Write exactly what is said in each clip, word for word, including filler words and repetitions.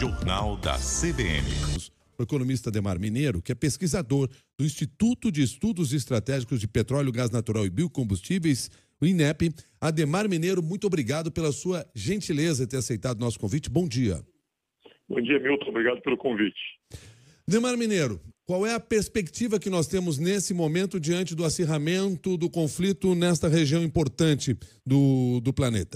Jornal da C B N. O economista Ademar Mineiro, que é pesquisador do Instituto de Estudos Estratégicos de Petróleo, Gás Natural e Biocombustíveis, o INEP. Ademar Mineiro, muito obrigado pela sua gentileza de ter aceitado o nosso convite. Bom dia. Bom dia, Milton. Obrigado pelo convite. Ademar Mineiro, qual é a perspectiva que nós temos nesse momento diante do acirramento do conflito nesta região importante do, do planeta?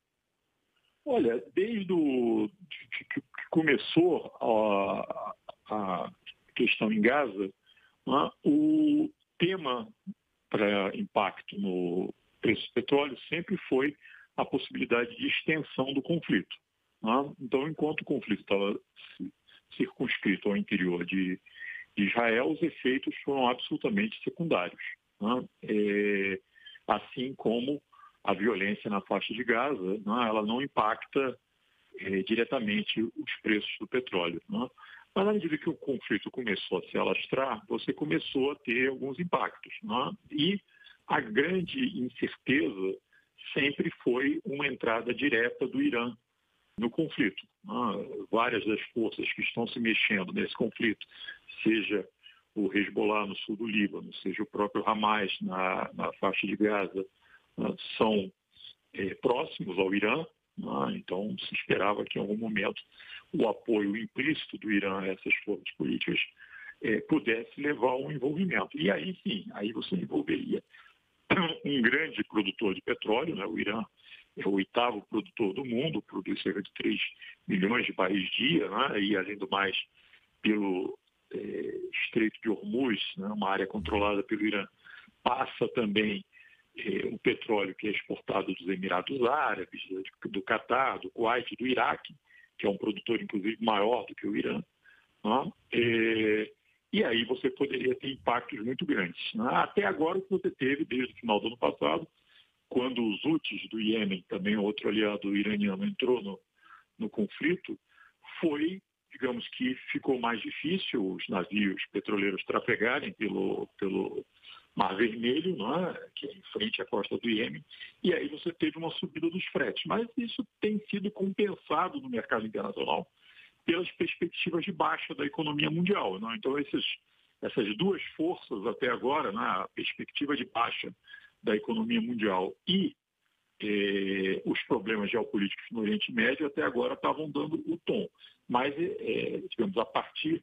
Olha, desde o, que começou a, a questão em Gaza, né, o tema para impacto no preço do petróleo sempre foi a possibilidade de extensão do conflito. Né? Então, enquanto o conflito estava circunscrito ao interior de, de Israel, os efeitos foram absolutamente secundários. Né? É, assim como a violência na faixa de Gaza, né, ela não impacta é, diretamente os preços do petróleo. Né? Mas, à medida que o conflito começou a se alastrar, você começou a ter alguns impactos. Né? E a grande incerteza sempre foi uma entrada direta do Irã no conflito. Né? Várias das forças que estão se mexendo nesse conflito, seja o Hezbollah no sul do Líbano, seja o próprio Hamas na, na faixa de Gaza, são é, próximos ao Irã, né? Então se esperava que em algum momento o apoio implícito do Irã a essas forças políticas é, pudesse levar a um envolvimento. E aí sim, aí você envolveria um grande produtor de petróleo, né? O Irã é o oitavo produtor do mundo, produz cerca de três milhões de barris dia, né? E além do mais, pelo é, Estreito de Hormuz, né? Uma área controlada pelo Irã, passa também o petróleo que é exportado dos Emirados Árabes, do Catar, do Kuwait, do Iraque, que é um produtor, inclusive, maior do que o Irã. Né? É, e aí você poderia ter impactos muito grandes. Né? Até agora, o que você teve, desde o final do ano passado, quando os Houthis do Iêmen, também outro aliado iraniano, entrou no, no conflito, foi, digamos que ficou mais difícil os navios petroleiros trafegarem pelo... pelo Mar Vermelho, né, que é em frente à costa do Iêmen, e aí você teve uma subida dos fretes. Mas isso tem sido compensado no mercado internacional pelas perspectivas de baixa da economia mundial. Né? Então, esses, essas duas forças até agora, né, a perspectiva de baixa da economia mundial e eh, os problemas geopolíticos no Oriente Médio, até agora estavam dando o tom. Mas, eh, digamos, a partir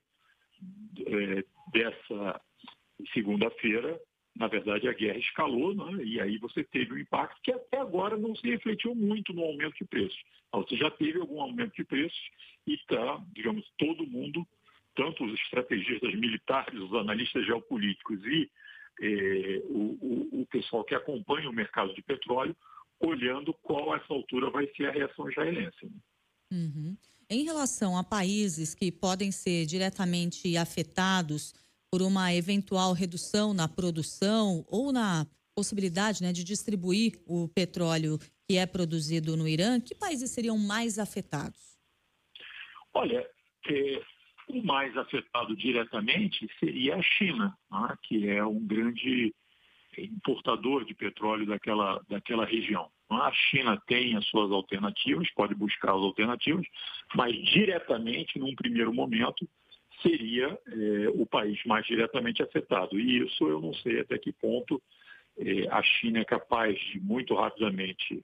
eh, dessa segunda-feira, na verdade, a guerra escalou, né? E aí você teve um impacto que até agora não se refletiu muito no aumento de preços. Você já teve algum aumento de preços e está, digamos, todo mundo, tanto os estrategistas militares, os analistas geopolíticos e eh, o, o, o pessoal que acompanha o mercado de petróleo, olhando qual a essa altura vai ser a reação israelense. Né? Uhum. Em relação a países que podem ser diretamente afetados por uma eventual redução na produção ou na possibilidade, né, de distribuir o petróleo que é produzido no Irã, que países seriam mais afetados? Olha, é, o mais afetado diretamente seria a China, né, que é um grande importador de petróleo daquela, daquela região. A China tem as suas alternativas, pode buscar as alternativas, mas diretamente, num primeiro momento, seria eh, o país mais diretamente afetado. E isso eu não sei até que ponto eh, a China é capaz de, muito rapidamente,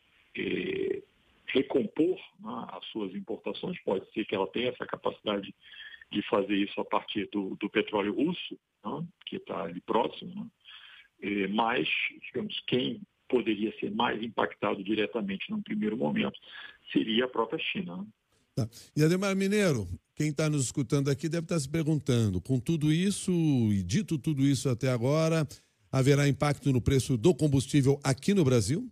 eh, recompor, né, as suas importações. Pode ser que ela tenha essa capacidade de fazer isso a partir do, do petróleo russo, né, que está ali próximo. Né? Eh, mas, digamos, quem poderia ser mais impactado diretamente num primeiro momento seria a própria China. Né? Tá. E Ademar Mineiro, quem está nos escutando aqui deve estar se perguntando, com tudo isso e dito tudo isso até agora, haverá impacto no preço do combustível aqui no Brasil?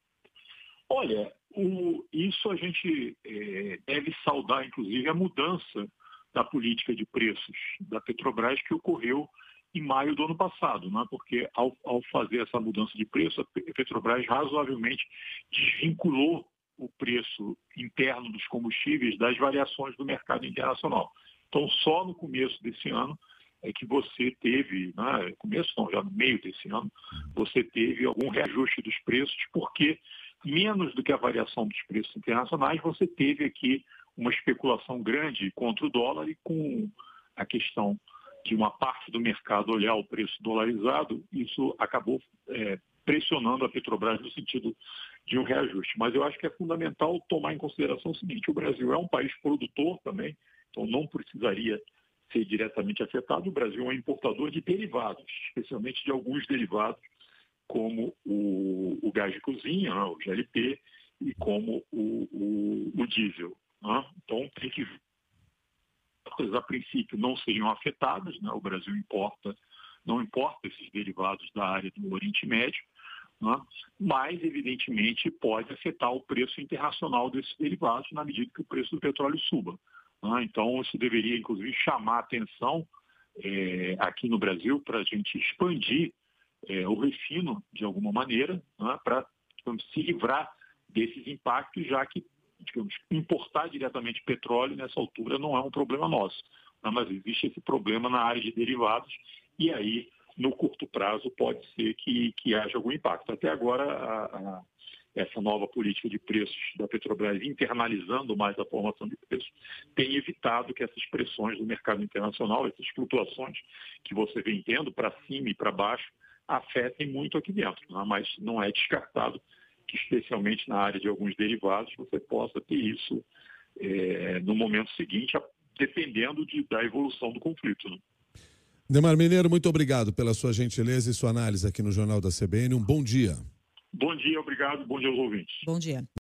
Olha, o, isso a gente é, deve saudar, inclusive, a mudança da política de preços da Petrobras que ocorreu em maio do ano passado, né? Porque ao, ao fazer essa mudança de preço, a Petrobras razoavelmente desvinculou o preço interno dos combustíveis das variações do mercado internacional. Então, só no começo desse ano é que você teve, né, começo não, já no meio desse ano, você teve algum reajuste dos preços, porque menos do que a variação dos preços internacionais, você teve aqui uma especulação grande contra o dólar e com a questão de uma parte do mercado olhar o preço dolarizado, isso acabou é, pressionando a Petrobras no sentido de um reajuste. Mas eu acho que é fundamental tomar em consideração o seguinte: o Brasil é um país produtor também, então não precisaria ser diretamente afetado. O Brasil é um importador de derivados, especialmente de alguns derivados, como o, o gás de cozinha, o G L P, e como o, o, o diesel. Né? Então tem que a princípio não seriam afetadas, né? O Brasil importa, não importa esses derivados da área do Oriente Médio, né? Mas evidentemente pode afetar o preço internacional desses derivados na medida que o preço do petróleo suba. Né? Então isso deveria inclusive chamar a atenção é, aqui no Brasil para a gente expandir é, o refino de alguma maneira, né? Para se livrar desses impactos, já que digamos, importar diretamente petróleo nessa altura não é um problema nosso, né? Mas existe esse problema na área de derivados e aí, no curto prazo, pode ser que, que haja algum impacto. Até agora, a, a, essa nova política de preços da Petrobras, internalizando mais a formação de preços, tem evitado que essas pressões do mercado internacional, essas flutuações que você vem tendo para cima e para baixo, afetem muito aqui dentro, né? Mas não é descartado que, especialmente na área de alguns derivados, você possa ter isso é, no momento seguinte, dependendo de, da evolução do conflito. Né? Demar Mineiro, muito obrigado pela sua gentileza e sua análise aqui no Jornal da C B N. Um bom dia. Bom dia, obrigado. Bom dia aos ouvintes. Bom dia.